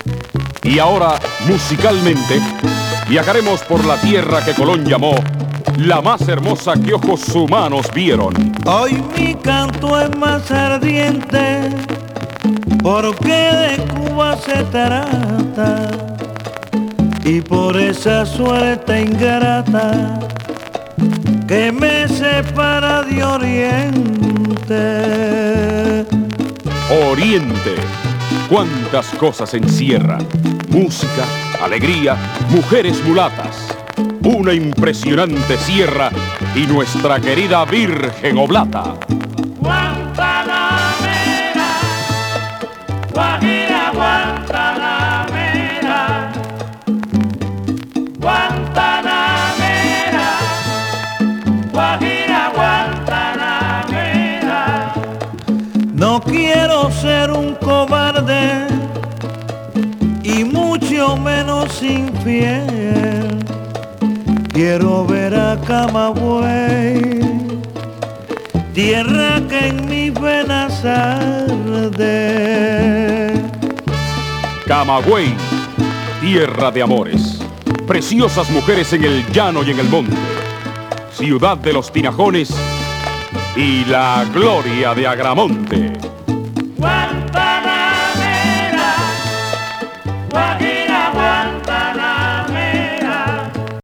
Y ahora, musicalmente, viajaremos por la tierra que Colón llamó la más hermosa que ojos humanos vieron. Hoy mi canto es más ardiente, porque de Cuba se trata, y por esa suerte ingrata que me separa de Oriente. Oriente, cuántas cosas encierra: música, alegría, mujeres mulatas, una impresionante sierra y nuestra querida Virgen Oblata. Guantanamera, Guajira Guantanamera, Guantanamera, Guajira Guantanamera. No quiero ser un cobarde y mucho menos infiel. Quiero ver a Camagüey, tierra que en mis venas arde. Camagüey, tierra de amores, preciosas mujeres en el llano y en el monte, ciudad de los tinajones y la gloria de Agramonte. Guantanamera.